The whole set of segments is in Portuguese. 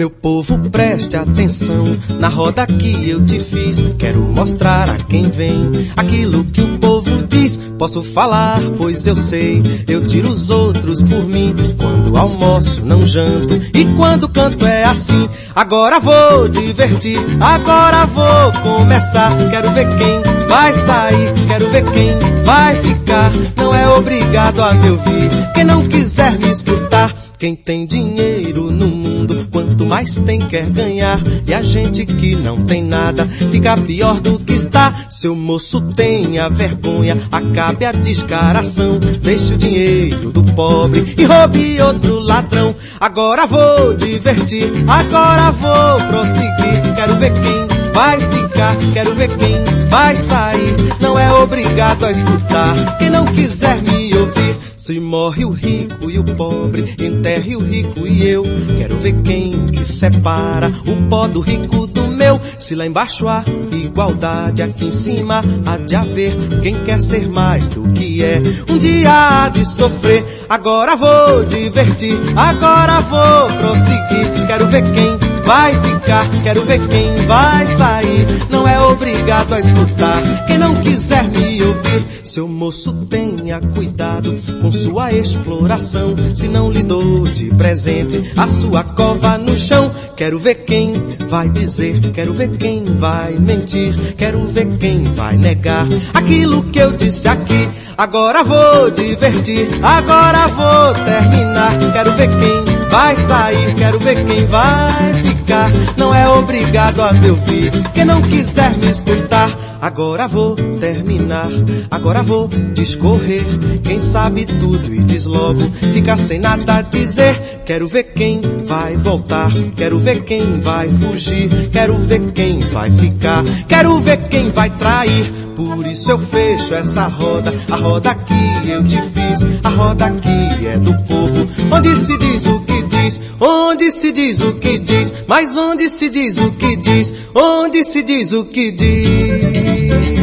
Meu povo, preste atenção na roda que eu te fiz. Quero mostrar a quem vem aquilo que o povo diz. Posso falar, pois eu sei, eu tiro os outros por mim. Quando almoço não janto e quando canto é assim. Agora vou divertir, agora vou começar. Quero ver quem vai sair, quero ver quem vai ficar. Não é obrigado a me ouvir quem não quiser me escutar. Quem tem dinheiro no mundo, quanto mais tem quer ganhar. E a gente que não tem nada, fica pior do que está. Seu moço, tenha vergonha, acabe a descaração. Deixe o dinheiro do pobre e roube outro ladrão. Agora vou divertir, agora vou prosseguir. Quero ver quem vai ficar, quero ver quem vai sair. Não é obrigado a escutar quem não quiser me ouvir. Se morre o rico e o pobre, enterre o rico e eu. Quero ver quem que separa o pó do rico do meu. Se lá embaixo há igualdade, aqui em cima há de haver. Quem quer ser mais do que é, um dia há de sofrer. Agora vou divertir, agora vou prosseguir. Quero ver quem vai ficar, quero ver quem vai sair. Não é obrigado a escutar quem não quiser me ouvir. Seu moço, tenha cuidado com sua exploração. Se não lhe dou de presente a sua cova no chão. Quero ver quem vai dizer, quero ver quem vai mentir. Quero ver quem vai negar aquilo que eu disse aqui. Agora vou divertir, agora vou terminar. Quero ver quem vai sair, quero ver quem vai ficar. Não é obrigado a me ouvir quem não quiser me escutar. Agora vou terminar, agora vou discorrer. Quem sabe tudo e diz logo, fica sem nada a dizer. Quero ver quem vai voltar, quero ver quem vai fugir. Quero ver quem vai ficar, quero ver quem vai trair. Por isso eu fecho essa roda, a roda que eu te fiz. A roda que é do povo, onde se diz o que diz, onde se diz o que diz. Mas onde se diz o que diz, onde se diz o que diz.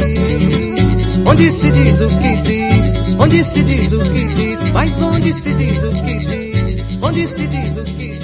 Onde se diz o que diz, onde se diz o que diz. Mas onde se diz o que diz, onde se diz o que diz.